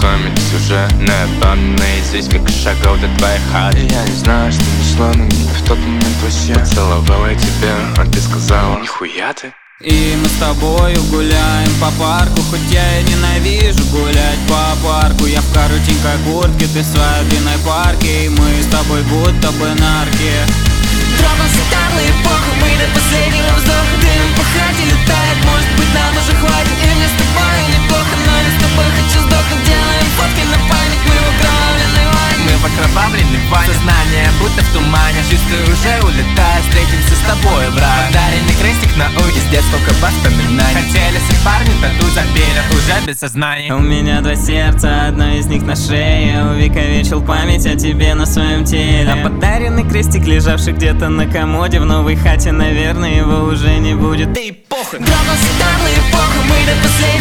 экономить уже напомни. Здесь как шагал до твоей хаты. Я не знаю, что нашло на меня в тот момент вообще. Поцеловала тебя, а ты сказала: нихуя ты. И мы с тобою гуляем по парку, хоть я и ненавижу гулять по парку. Я в коротенькой куртке, ты в своей длинной парке, и мы с тобой будто бы нарки. Тронулся таблый эпоха, мы до последнего вздоха дым пахать и летает. Может быть, нам уже хватит, и мне с тобой неплохо, но не с тобой хочу сдохнуть. Делаем фотки на память, мы в окровавленной ванне. Мы в окровавленной ванне, сознание будто в тумане. Чувствую, уже улетаю, встретимся с тобой, брат. Подаренный крестик на ухе, с детства воспоминаний. Хотели все парни, тату забили, уже без сознания. У меня два сердца, одно из них на шее. Увековечил память о тебе на своем теле. А подаренный крестик, лежавший где-то на комоде, в новой хате, наверное, его уже не будет. Да и похуй. Тронулся таблый эпоха, мы до последнего